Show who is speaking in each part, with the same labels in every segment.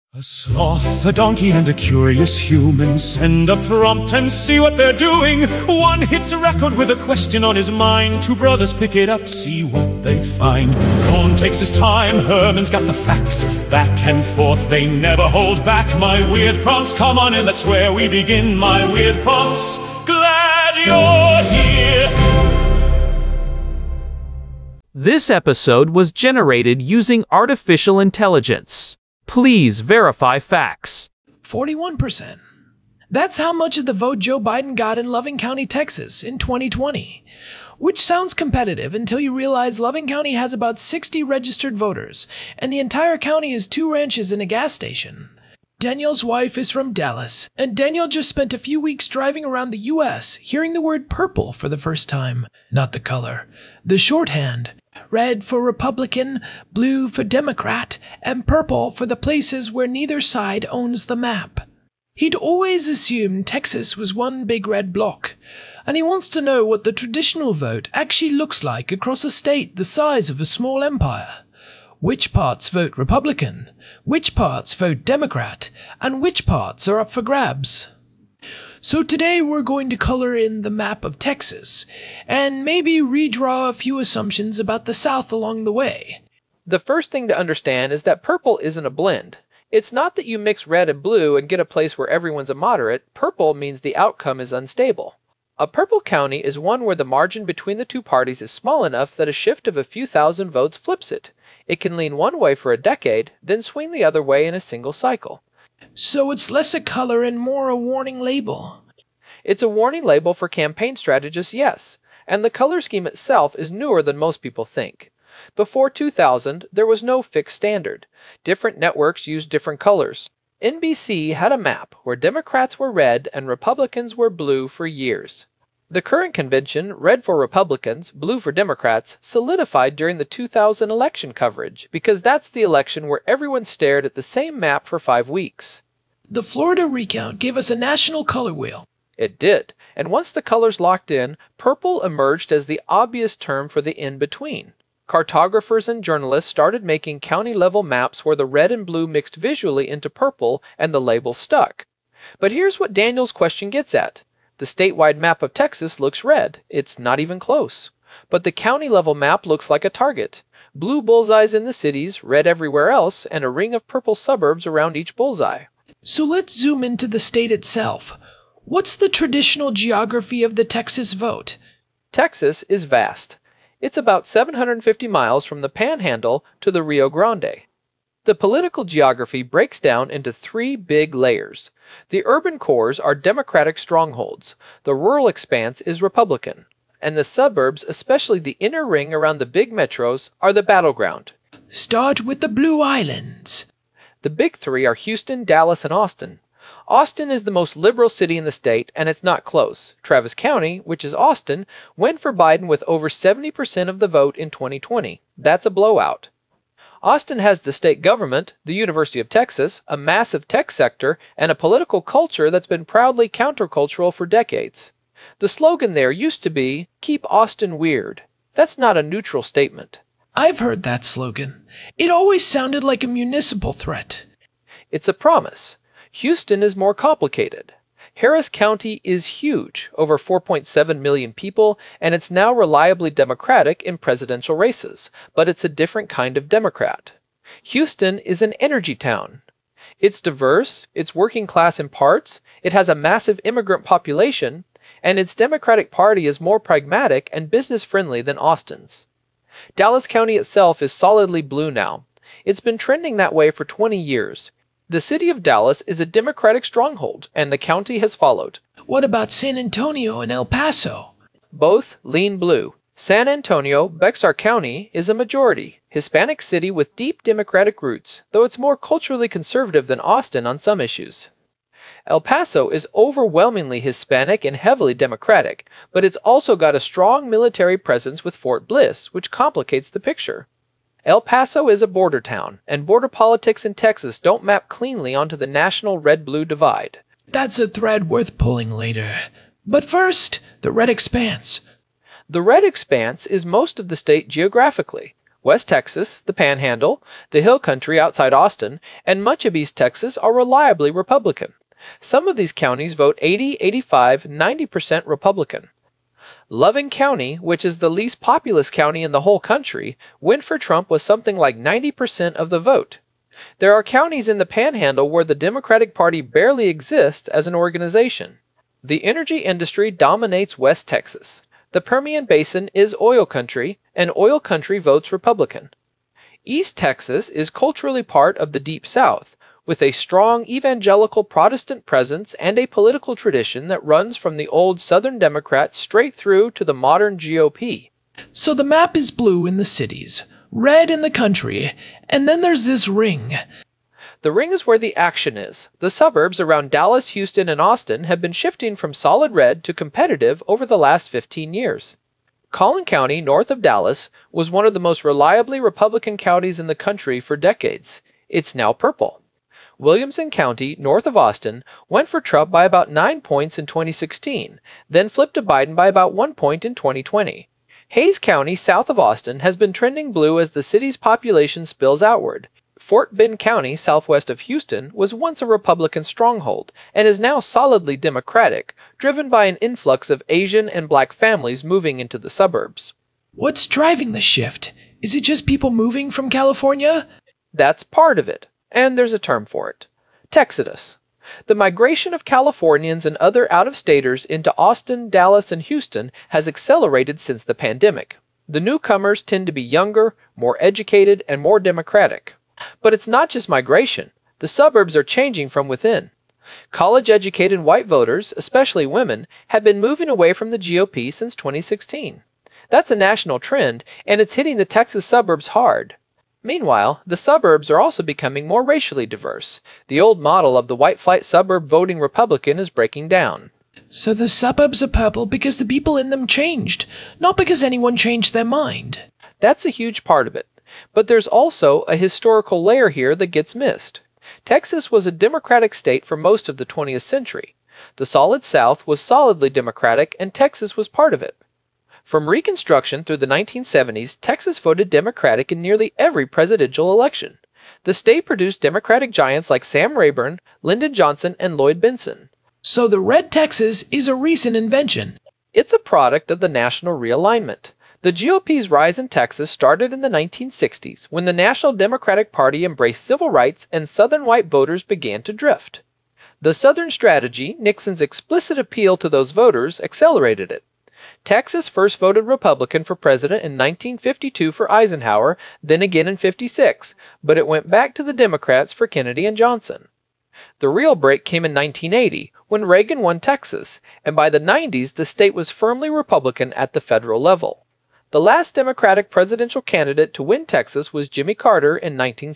Speaker 1: A sloth, a donkey, and a curious human send a prompt and see what they're doing. One hits a record with a question on his mind. Two brothers pick it up, see what they find. Cohn takes his time, Herman's got the facts. Back and forth, they never hold back. My weird prompts, come on in, that's where we begin. My weird prompts, glad you're here.
Speaker 2: This episode was generated using artificial intelligence. Please verify facts.
Speaker 3: 41%. That's how much of the vote Joe Biden got in Loving County, Texas in 2020. Which sounds competitive until you realize Loving County has about 60 registered voters, and the entire county is 2 ranches and a gas station. Danielle's wife is from Dallas, and Danielle just spent a few weeks driving around the U.S., hearing the word purple for the first time. Not the color, the shorthand. Red for Republican, blue for Democrat, and purple for the places where neither side owns the map. He'd always assumed Texas was one big red block, and he wants to know what the traditional vote actually looks like across a state the size of a small empire. Which parts vote Republican, which parts vote Democrat, and which parts are up for grabs. So today we're going to color in the map of Texas, and maybe redraw a few assumptions about the South along the way.
Speaker 4: The first thing to understand is that purple isn't a blend. It's not that you mix red and blue and get a place where everyone's a moderate. Purple means the outcome is unstable. A purple county is one where the margin between the two parties is small enough that a shift of a few thousand votes flips it. It can lean one way for a decade, then swing the other way in a single cycle.
Speaker 3: So it's less a color and more a warning label.
Speaker 4: It's a warning label for campaign strategists, yes, and the color scheme itself is newer than most people think. Before 2000, there was no fixed standard. Different networks used different colors. NBC had a map where Democrats were red and Republicans were blue for years. The current convention, red for Republicans, blue for Democrats, solidified during the 2000 election coverage because that's the election where everyone stared at the same map for 5 weeks.
Speaker 3: The Florida recount gave us a national color wheel.
Speaker 4: It did, and once the colors locked in, purple emerged as the obvious term for the in-between. Cartographers and journalists started making county-level maps where the red and blue mixed visually into purple and the label stuck. But here's what Daniel's question gets at. The statewide map of Texas looks red. It's not even close. But the county-level map looks like a target. Blue bullseyes in the cities, red everywhere else, and a ring of purple suburbs around each bullseye.
Speaker 3: So let's zoom into the state itself. What's the traditional geography of the Texas vote?
Speaker 4: Texas is vast. It's about 750 miles from the Panhandle to the Rio Grande. The political geography breaks down into 3 big layers. The urban cores are Democratic strongholds, the rural expanse is Republican, and the suburbs, especially the inner ring around the big metros, are the battleground.
Speaker 3: Start with the Blue Islands.
Speaker 4: The big 3 are Houston, Dallas, and Austin. Austin is the most liberal city in the state, and it's not close. Travis County, which is Austin, went for Biden with over 70% of the vote in 2020. That's a blowout. Austin has the state government, the University of Texas, a massive tech sector, and a political culture that's been proudly countercultural for decades. The slogan there used to be, "Keep Austin weird." That's not a neutral statement.
Speaker 3: I've heard that slogan. It always sounded like a municipal threat.
Speaker 4: It's a promise. Houston is more complicated. Harris County is huge, over 4.7 million people, and it's now reliably Democratic in presidential races, but it's a different kind of Democrat. Houston is an energy town. It's diverse, it's working class in parts, it has a massive immigrant population, and its Democratic Party is more pragmatic and business-friendly than Austin's. Dallas County itself is solidly blue now. It's been trending that way for 20 years. The city of Dallas is a Democratic stronghold, and the county has followed.
Speaker 3: What about San Antonio and El Paso?
Speaker 4: Both lean blue. San Antonio, Bexar County, is a majority, Hispanic city with deep Democratic roots, though it's more culturally conservative than Austin on some issues. El Paso is overwhelmingly Hispanic and heavily Democratic, but it's also got a strong military presence with Fort Bliss, which complicates the picture. El Paso is a border town, and border politics in Texas don't map cleanly onto the national red-blue divide.
Speaker 3: That's a thread worth pulling later. But first, the red expanse.
Speaker 4: The red expanse is most of the state geographically. West Texas, the Panhandle, the Hill Country outside Austin, and much of East Texas are reliably Republican. Some of these counties vote 80, 85, 90% Republican. Loving County, which is the least populous county in the whole country, went for Trump with something like 90% of the vote. There are counties in the Panhandle where the Democratic Party barely exists as an organization. The energy industry dominates West Texas. The Permian Basin is oil country, and oil country votes Republican. East Texas is culturally part of the Deep South, with a strong evangelical Protestant presence and a political tradition that runs from the old Southern Democrats straight through to the modern GOP.
Speaker 3: So the map is blue in the cities, red in the country, and then there's this ring.
Speaker 4: The ring is where the action is. The suburbs around Dallas, Houston, and Austin have been shifting from solid red to competitive over the last 15 years. Collin County, north of Dallas, was one of the most reliably Republican counties in the country for decades. It's now purple. Williamson County, north of Austin, went for Trump by about 9 points in 2016, then flipped to Biden by about 1 point in 2020. Hays County, south of Austin, has been trending blue as the city's population spills outward. Fort Bend County, southwest of Houston, was once a Republican stronghold and is now solidly Democratic, driven by an influx of Asian and Black families moving into the suburbs.
Speaker 3: What's driving the shift? Is it just people moving from California?
Speaker 4: That's part of it, and there's a term for it. Texodus. The migration of Californians and other out-of-staters into Austin, Dallas, and Houston has accelerated since the pandemic. The newcomers tend to be younger, more educated, and more democratic. But it's not just migration. The suburbs are changing from within. College-educated white voters, especially women, have been moving away from the GOP since 2016. That's a national trend, and it's hitting the Texas suburbs hard. Meanwhile, the suburbs are also becoming more racially diverse. The old model of the white flight suburb voting Republican is breaking down.
Speaker 3: So the suburbs are purple because the people in them changed, not because anyone changed their mind.
Speaker 4: That's a huge part of it. But there's also a historical layer here that gets missed. Texas was a Democratic state for most of the 20th century. The Solid South was solidly Democratic, and Texas was part of it. From Reconstruction through the 1970s, Texas voted Democratic in nearly every presidential election. The state produced Democratic giants like Sam Rayburn, Lyndon Johnson, and Lloyd Bentsen.
Speaker 3: So the red Texas is a recent invention.
Speaker 4: It's a product of the national realignment. The GOP's rise in Texas started in the 1960s when the National Democratic Party embraced civil rights and Southern white voters began to drift. The Southern strategy, Nixon's explicit appeal to those voters, accelerated it. Texas first voted Republican for president in 1952 for Eisenhower, then again in 1956, but it went back to the Democrats for Kennedy and Johnson. The real break came in 1980 when Reagan won Texas, and by the 90s the state was firmly Republican at the federal level. The last Democratic presidential candidate to win Texas was Jimmy Carter in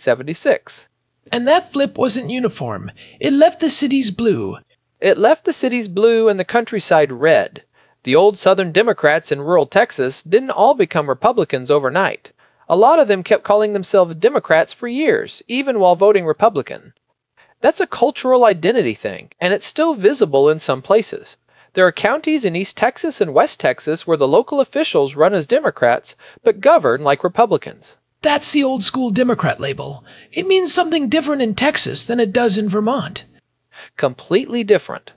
Speaker 4: 1976.
Speaker 3: And that flip wasn't uniform. It left the cities blue.
Speaker 4: It left the cities blue and the countryside red. The old Southern Democrats in rural Texas didn't all become Republicans overnight. A lot of them kept calling themselves Democrats for years, even while voting Republican. That's a cultural identity thing, and it's still visible in some places. There are counties in East Texas and West Texas where the local officials run as Democrats, but govern like Republicans.
Speaker 3: That's the old school Democrat label. It means something different in Texas than it does in Vermont.
Speaker 4: Completely different.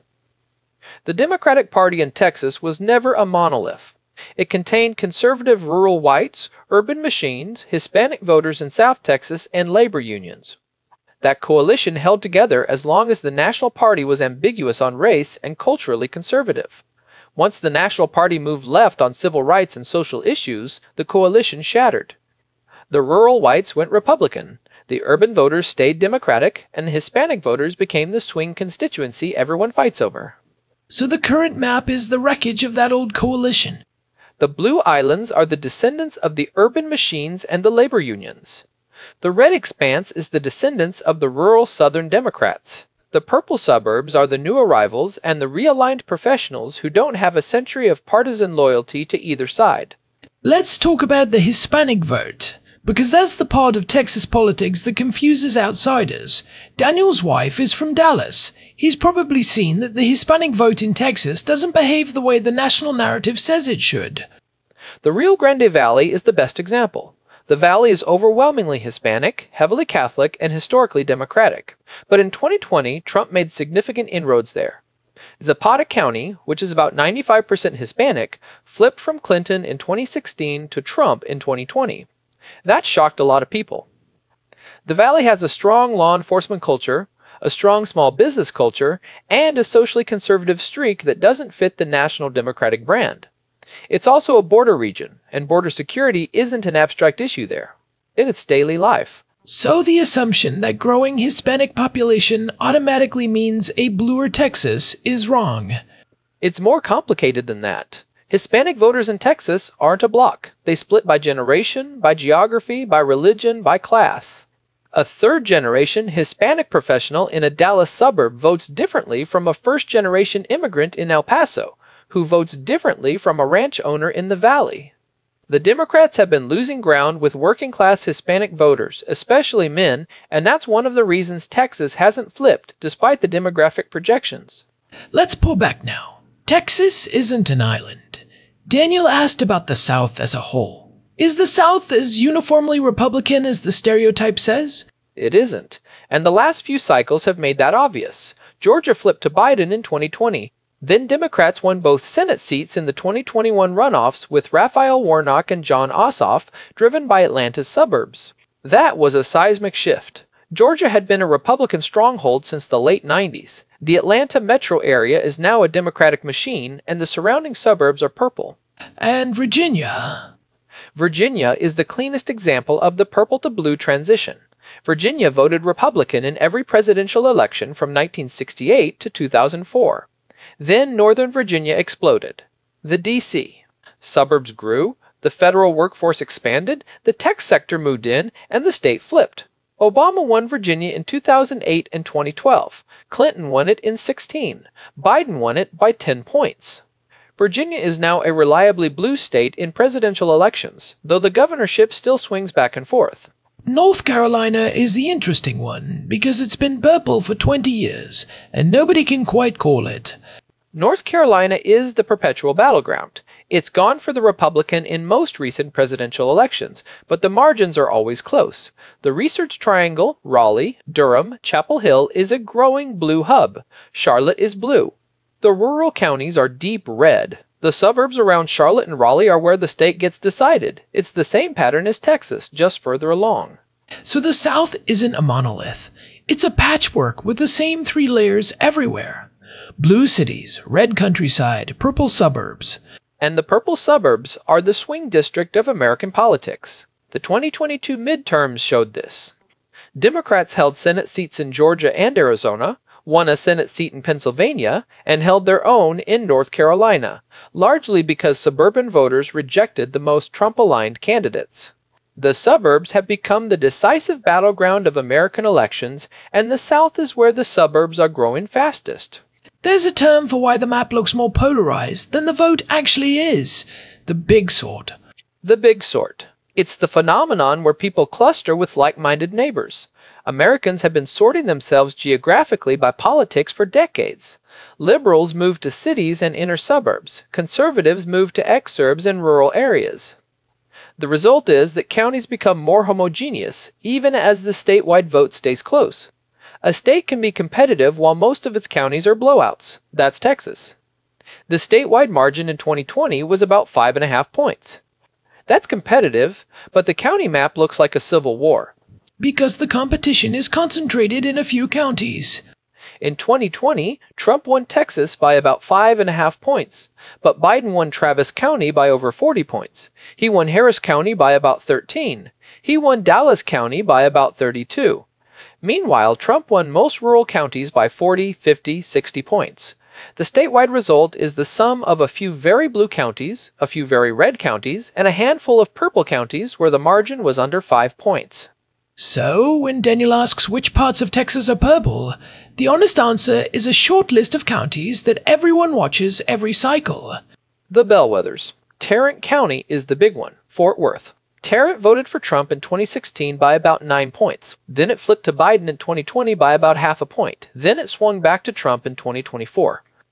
Speaker 4: The Democratic Party in Texas was never a monolith. It contained conservative rural whites, urban machines, Hispanic voters in South Texas, and labor unions. That coalition held together as long as the National Party was ambiguous on race and culturally conservative. Once the National Party moved left on civil rights and social issues, the coalition shattered. The rural whites went Republican, the urban voters stayed Democratic, and the Hispanic voters became the swing constituency everyone fights over.
Speaker 3: So the current map is the wreckage of that old coalition.
Speaker 4: The blue islands are the descendants of the urban machines and the labor unions. The red expanse is the descendants of the rural Southern Democrats. The purple suburbs are the new arrivals and the realigned professionals who don't have a century of partisan loyalty to either side.
Speaker 3: Let's talk about the Hispanic vote, because that's the part of Texas politics that confuses outsiders. Daniel's wife is from Dallas. He's probably seen that the Hispanic vote in Texas doesn't behave the way the national narrative says it should.
Speaker 4: The Rio Grande Valley is the best example. The Valley is overwhelmingly Hispanic, heavily Catholic, and historically Democratic. But in 2020, Trump made significant inroads there. Zapata County, which is about 95% Hispanic, flipped from Clinton in 2016 to Trump in 2020. That shocked a lot of people. The Valley has a strong law enforcement culture, a strong small business culture, and a socially conservative streak that doesn't fit the national Democratic brand. It's also a border region, and border security isn't an abstract issue there. It's daily life.
Speaker 3: So the assumption that growing Hispanic population automatically means a bluer Texas is wrong.
Speaker 4: It's more complicated than that. Hispanic voters in Texas aren't a block. They split by generation, by geography, by religion, by class. A third-generation Hispanic professional in a Dallas suburb votes differently from a first-generation immigrant in El Paso, who votes differently from a ranch owner in the Valley. The Democrats have been losing ground with working-class Hispanic voters, especially men, and that's one of the reasons Texas hasn't flipped despite the demographic projections.
Speaker 3: Let's pull back now. Texas isn't an island. Daniel asked about the South as a whole. Is the South as uniformly Republican as the stereotype says?
Speaker 4: It isn't, and the last few cycles have made that obvious. Georgia flipped to Biden in 2020. Then Democrats won both Senate seats in the 2021 runoffs with Raphael Warnock and Jon Ossoff, driven by Atlanta's suburbs. That was a seismic shift. Georgia had been a Republican stronghold since the late 90s. The Atlanta metro area is now a Democratic machine, and the surrounding suburbs are purple.
Speaker 3: And Virginia?
Speaker 4: Virginia is the cleanest example of the purple to blue transition. Virginia voted Republican in every presidential election from 1968 to 2004. Then Northern Virginia exploded. The D.C. suburbs grew, the federal workforce expanded, the tech sector moved in, and the state flipped. Obama won Virginia in 2008 and 2012. Clinton won it in 2016. Biden won it by 10 points. Virginia is now a reliably blue state in presidential elections, though the governorship still swings back and forth.
Speaker 3: North Carolina is the interesting one, because it's been purple for 20 years, and nobody can quite call it.
Speaker 4: North Carolina is the perpetual battleground. It's gone for the Republican in most recent presidential elections, but the margins are always close. The Research Triangle, Raleigh, Durham, Chapel Hill is a growing blue hub. Charlotte is blue. The rural counties are deep red. The suburbs around Charlotte and Raleigh are where the state gets decided. It's the same pattern as Texas, just further along.
Speaker 3: So the South isn't a monolith. It's a patchwork with the same 3 layers everywhere. Blue cities, red countryside, purple suburbs.
Speaker 4: And the purple suburbs are the swing district of American politics. The 2022 midterms showed this. Democrats held Senate seats in Georgia and Arizona, won a Senate seat in Pennsylvania, and held their own in North Carolina, largely because suburban voters rejected the most Trump-aligned candidates. The suburbs have become the decisive battleground of American elections, and the South is where the suburbs are growing fastest.
Speaker 3: There's a term for why the map looks more polarized than the vote actually is. The big sort.
Speaker 4: The big sort. It's the phenomenon where people cluster with like-minded neighbors. Americans have been sorting themselves geographically by politics for decades. Liberals moved to cities and inner suburbs. Conservatives moved to exurbs and rural areas. The result is that counties become more homogeneous, even as the statewide vote stays close. A state can be competitive while most of its counties are blowouts. That's Texas. The statewide margin in 2020 was about 5.5 points. That's competitive, but the county map looks like a civil war.
Speaker 3: Because the competition is concentrated in a few counties.
Speaker 4: In 2020, Trump won Texas by about 5.5 points, but Biden won Travis County by over 40 points. He won Harris County by about 13. He won Dallas County by about 32. Meanwhile, Trump won most rural counties by 40, 50, 60 points. The statewide result is the sum of a few very blue counties, a few very red counties, and a handful of purple counties where the margin was under 5 points.
Speaker 3: So, when Daniel asks which parts of Texas are purple, the honest answer is a short list of counties that everyone watches every cycle.
Speaker 4: The bellwethers. Tarrant County is the big one, Fort Worth. Tarrant voted for Trump in 2016 by about 9 points. Then it flipped to Biden in 2020 by about 0.5 point. Then it swung back to Trump in 2024.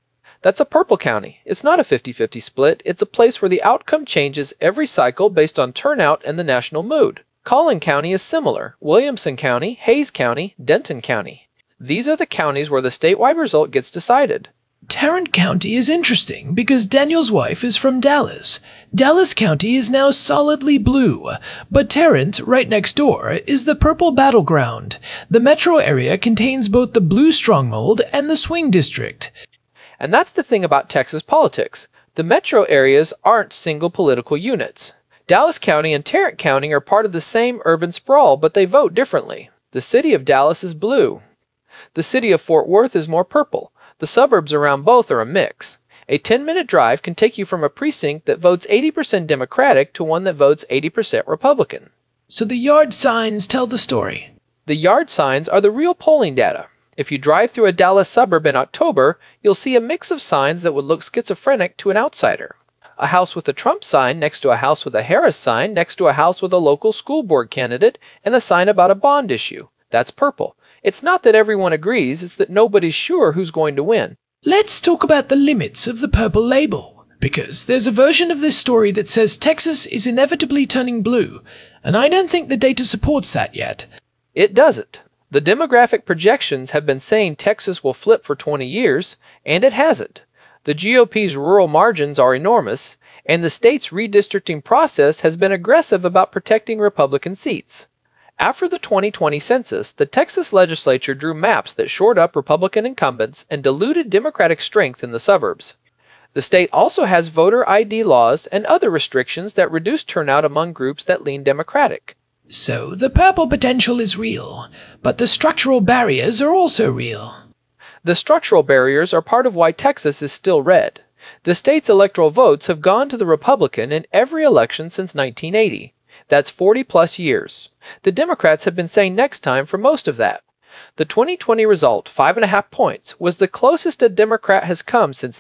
Speaker 4: That's a purple county. It's not a 50-50 split. It's a place where the outcome changes every cycle based on turnout and the national mood. Collin County is similar. Williamson County, Hays County, Denton County. These are the counties where the statewide result gets decided.
Speaker 3: Tarrant County is interesting because Daniel's wife is from Dallas. Dallas County is now solidly blue, but Tarrant, right next door, is the purple battleground. The metro area contains both the blue stronghold and the swing district.
Speaker 4: And that's the thing about Texas politics. The metro areas aren't single political units. Dallas County and Tarrant County are part of the same urban sprawl, but they vote differently. The city of Dallas is blue. The city of Fort Worth is more purple. The suburbs around both are a mix. A 10-minute drive can take you from a precinct that votes 80% Democratic to one that votes 80% Republican.
Speaker 3: So the yard signs tell the story.
Speaker 4: The yard signs are the real polling data. If you drive through a Dallas suburb in October, you'll see a mix of signs that would look schizophrenic to an outsider. A house with a Trump sign next to a house with a Harris sign next to a house with a local school board candidate and a sign about a bond issue. That's purple. It's not that everyone agrees, it's that nobody's sure who's going to win.
Speaker 3: Let's talk about the limits of the purple label, because there's a version of this story that says Texas is inevitably turning blue, and I don't think the data supports that yet.
Speaker 4: It doesn't. The demographic projections have been saying Texas will flip for 20 years, and it hasn't. The GOP's rural margins are enormous, and the state's redistricting process has been aggressive about protecting Republican seats. After the 2020 census, the Texas legislature drew maps that shored up Republican incumbents and diluted Democratic strength in the suburbs. The state also has voter ID laws and other restrictions that reduce turnout among groups that lean Democratic.
Speaker 3: So the purple potential is real, but the structural barriers are also real.
Speaker 4: The structural barriers are part of why Texas is still red. The state's electoral votes have gone to the Republican in every election since 1980. That's 40-plus years. The Democrats have been saying next time for most of that. The 2020 result, 5.5 points, was the closest a Democrat has come since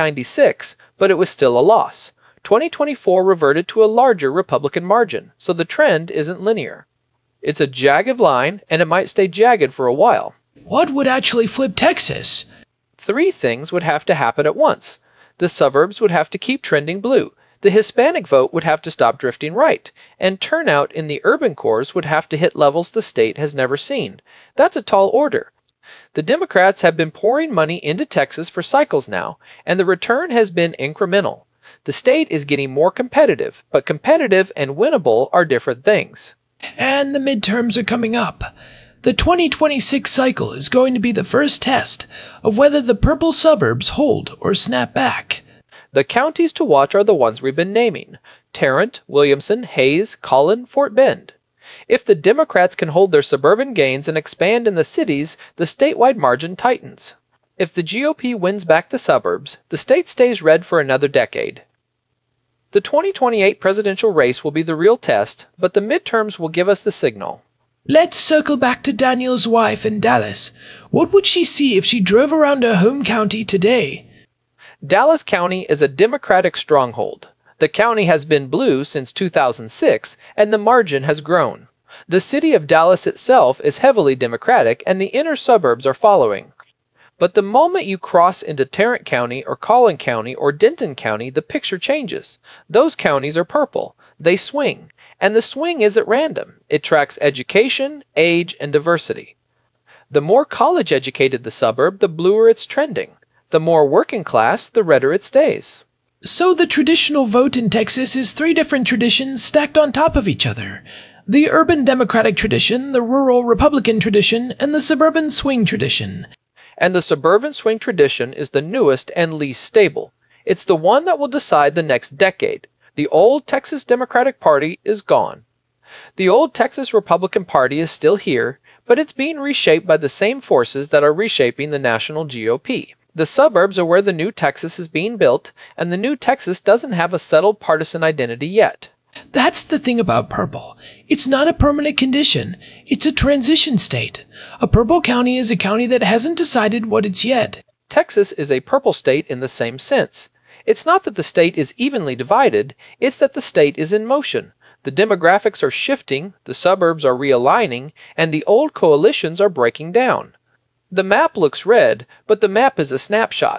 Speaker 4: 1996, but it was still a loss. 2024 reverted to a larger Republican margin, so the trend isn't linear. It's a jagged line, and it might stay jagged for a while.
Speaker 3: What would actually flip Texas?
Speaker 4: 3 things would have to happen at once. The suburbs would have to keep trending blue. The Hispanic vote would have to stop drifting right, and turnout in the urban cores would have to hit levels the state has never seen. That's a tall order. The Democrats have been pouring money into Texas for cycles now, and the return has been incremental. The state is getting more competitive, but competitive and winnable are different things.
Speaker 3: And the midterms are coming up. The 2026 cycle is going to be the first test of whether the purple suburbs hold or snap back.
Speaker 4: The counties to watch are the ones we've been naming: Tarrant, Williamson, Hays, Collin, Fort Bend. If the Democrats can hold their suburban gains and expand in the cities, the statewide margin tightens. If the GOP wins back the suburbs, the state stays red for another decade. The 2028 presidential race will be the real test, but the midterms will give us the signal.
Speaker 3: Let's circle back to Daniel's wife in Dallas. What would she see if she drove around her home county today?
Speaker 4: Dallas County is a Democratic stronghold. The county has been blue since 2006, and the margin has grown. The city of Dallas itself is heavily Democratic, and the inner suburbs are following. But the moment you cross into Tarrant County or Collin County or Denton County, the picture changes. Those counties are purple. They swing. And the swing is at random. It tracks education, age, and diversity. The more college-educated the suburb, the bluer it's trending. The more working class, the redder it stays.
Speaker 3: So the traditional vote in Texas is 3 different traditions stacked on top of each other. The urban Democratic tradition, the rural Republican tradition, and the suburban swing tradition.
Speaker 4: And the suburban swing tradition is the newest and least stable. It's the one that will decide the next decade. The old Texas Democratic Party is gone. The old Texas Republican Party is still here, but it's being reshaped by the same forces that are reshaping the national GOP. The suburbs are where the new Texas is being built, and the new Texas doesn't have a settled partisan identity yet.
Speaker 3: That's the thing about purple. It's not a permanent condition. It's a transition state. A purple county is a county that hasn't decided what it's yet.
Speaker 4: Texas is a purple state in the same sense. It's not that the state is evenly divided, it's that the state is in motion. The demographics are shifting, the suburbs are realigning, and the old coalitions are breaking down. The map looks red, but the map is a snapshot.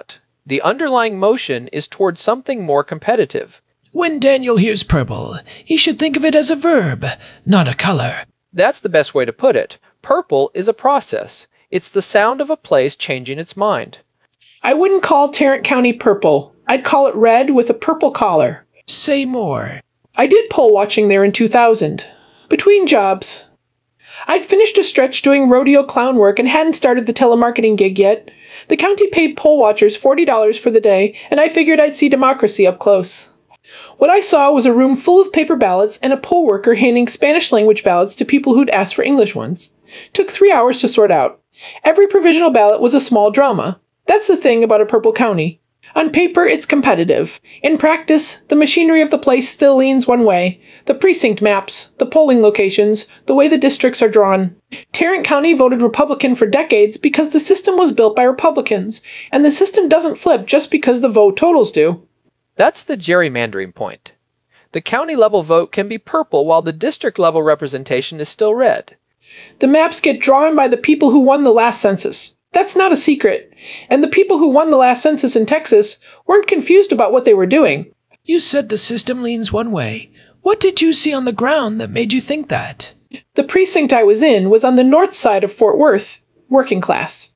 Speaker 4: The underlying motion is towards something more competitive.
Speaker 3: When Daniel hears purple, he should think of it as a verb, not a color.
Speaker 4: That's the best way to put it. Purple is a process. It's the sound of a place changing its mind.
Speaker 5: I wouldn't call Tarrant County purple. I'd call it red with a purple collar.
Speaker 3: Say more.
Speaker 5: I did poll watching there in 2000. Between jobs. I'd finished a stretch doing rodeo clown work and hadn't started the telemarketing gig yet. The county paid poll watchers $40 for the day, and I figured I'd see democracy up close. What I saw was a room full of paper ballots and a poll worker handing Spanish-language ballots to people who'd asked for English ones. Took 3 hours to sort out. Every provisional ballot was a small drama. That's the thing about a purple county. On paper, it's competitive. In practice, the machinery of the place still leans one way. The precinct maps, the polling locations, the way the districts are drawn. Tarrant County voted Republican for decades because the system was built by Republicans, and the system doesn't flip just because the vote totals do.
Speaker 4: That's the gerrymandering point. The county-level vote can be purple while the district-level representation is still red.
Speaker 5: The maps get drawn by the people who won the last census. That's not a secret. And the people who won the last census in Texas weren't confused about what they were doing.
Speaker 3: You said the system leans one way. What did you see on the ground that made you think that?
Speaker 5: The precinct I was in was on the north side of Fort Worth, working class.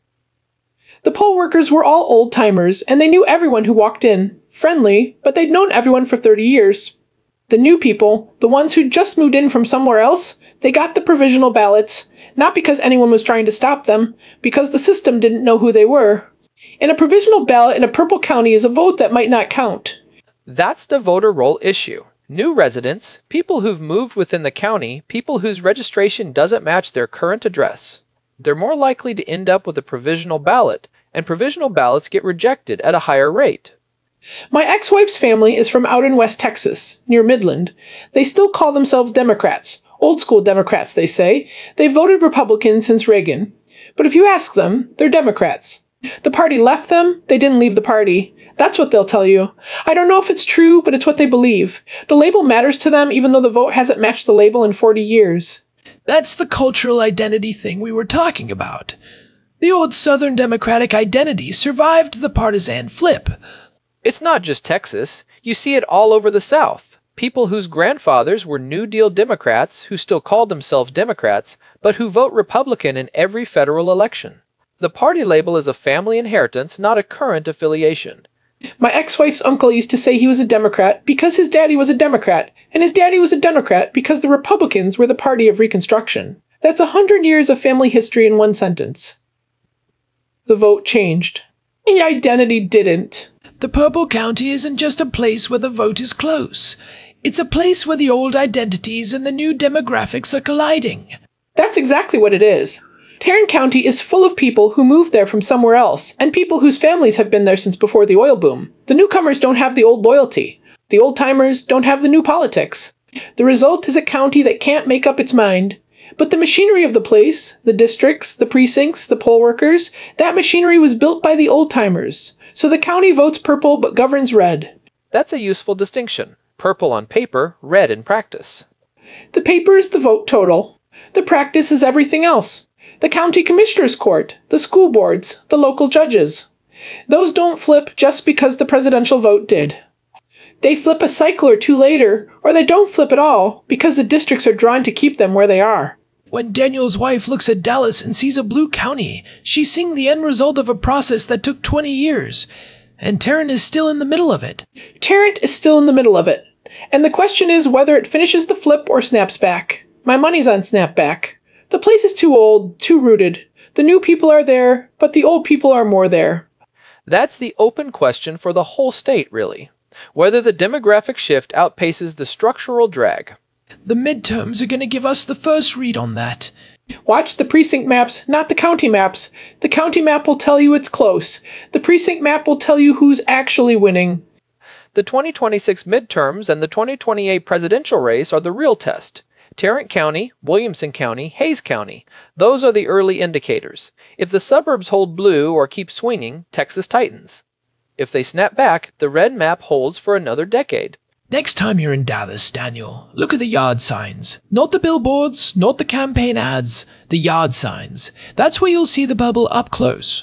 Speaker 5: The poll workers were all old-timers, and they knew everyone who walked in. Friendly, but they'd known everyone for 30 years. The new people, the ones who'd just moved in from somewhere else, they got the provisional ballots, not because anyone was trying to stop them, because the system didn't know who they were. And a provisional ballot in a purple county is a vote that might not count.
Speaker 4: That's the voter roll issue. New residents, people who've moved within the county, people whose registration doesn't match their current address. They're more likely to end up with a provisional ballot, and provisional ballots get rejected at a higher rate.
Speaker 5: My ex-wife's family is from out in West Texas, near Midland. They still call themselves Democrats. Old-school Democrats, they say. They voted Republican since Reagan. But if you ask them, they're Democrats. The party left them, they didn't leave the party. That's what they'll tell you. I don't know if it's true, but it's what they believe. The label matters to them even though the vote hasn't matched the label in 40 years.
Speaker 3: That's the cultural identity thing we were talking about. The old Southern Democratic identity survived the partisan flip.
Speaker 4: It's not just Texas. You see it all over the South. People whose grandfathers were New Deal Democrats who still called themselves Democrats, but who vote Republican in every federal election. The party label is a family inheritance, not a current affiliation.
Speaker 5: My ex-wife's uncle used to say he was a Democrat because his daddy was a Democrat, and his daddy was a Democrat because the Republicans were the party of Reconstruction. That's 100 years of family history in one sentence. The vote changed. The identity didn't.
Speaker 3: The Purple County isn't just a place where the vote is close. It's a place where the old identities and the new demographics are colliding.
Speaker 5: That's exactly what it is. Tarrant County is full of people who moved there from somewhere else, and people whose families have been there since before the oil boom. The newcomers don't have the old loyalty. The old-timers don't have the new politics. The result is a county that can't make up its mind. But the machinery of the place, the districts, the precincts, the poll workers, that machinery was built by the old-timers. So the county votes purple but governs red.
Speaker 4: That's a useful distinction. Purple on paper, red in practice.
Speaker 5: The paper is the vote total. The practice is everything else. The county commissioner's court, the school boards, the local judges. Those don't flip just because the presidential vote did. They flip a cycle or two later, or they don't flip at all because the districts are drawn to keep them where they are.
Speaker 3: When Daniel's wife looks at Dallas and sees a blue county, she's seeing the end result of a process that took 20 years. And Tarrant is still in the middle of it.
Speaker 5: Tarrant is still in the middle of it. And the question is whether it finishes the flip or snaps back. My money's on snapback. The place is too old, too rooted. The new people are there, but the old people are more there.
Speaker 4: That's the open question for the whole state, really. Whether the demographic shift outpaces the structural drag.
Speaker 3: The midterms are going to give us the first read on that.
Speaker 5: Watch the precinct maps, not the county maps. The county map will tell you it's close. The precinct map will tell you who's actually winning.
Speaker 4: The 2026 midterms and the 2028 presidential race are the real test. Tarrant County, Williamson County, Hays County. Those are the early indicators. If the suburbs hold blue or keep swinging, Texas tightens. If they snap back, the red map holds for another decade.
Speaker 3: Next time you're in Dallas, Daniel, look at the yard signs. Not the billboards, not the campaign ads, the yard signs. That's where you'll see the bubble up close.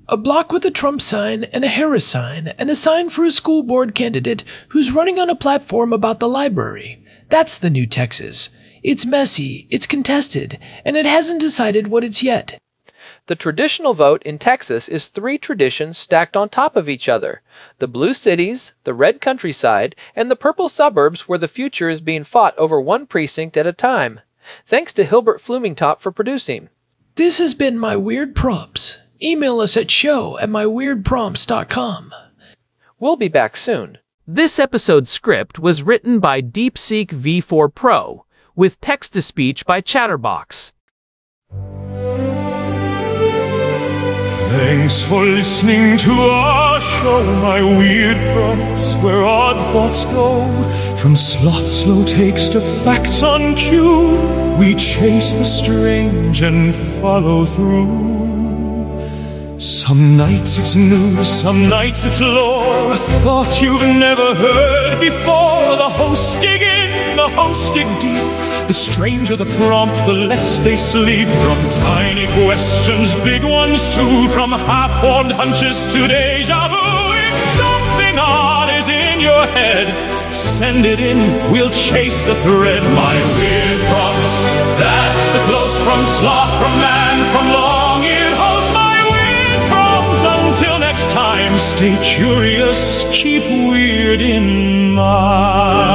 Speaker 3: A block with a Trump sign and a Harris sign and a sign for a school board candidate who's running on a platform about the library. That's the new Texas. It's messy, it's contested, and it hasn't decided what it's yet.
Speaker 4: The traditional vote in Texas is 3 traditions stacked on top of each other: the blue cities, the red countryside, and the purple suburbs where the future is being fought over one precinct at a time. Thanks to Hilbert Flumingtop for producing.
Speaker 3: This has been My Weird Prompts. Email us at show@myweirdprompts.com.
Speaker 4: We'll be back soon.
Speaker 2: This episode's script was written by DeepSeek V4 Pro, with text-to-speech by Chatterbox.
Speaker 1: Thanks for listening to our show, My Weird Prompts, where odd thoughts go. From sloth slow takes to facts on cue, we chase the strange and follow through. Some nights it's news, some nights it's lore, a thought you've never heard before. The hosts dig in, the hosts dig deep. The stranger the prompt, the less they sleep. From tiny questions, big ones too. From half-formed hunches to deja vu. If something odd is in your head, send it in, we'll chase the thread. My Weird Prompts, that's the close from sloth, from man, from long-eared host. My Weird Prompts, until next time, stay curious, keep weird in mind.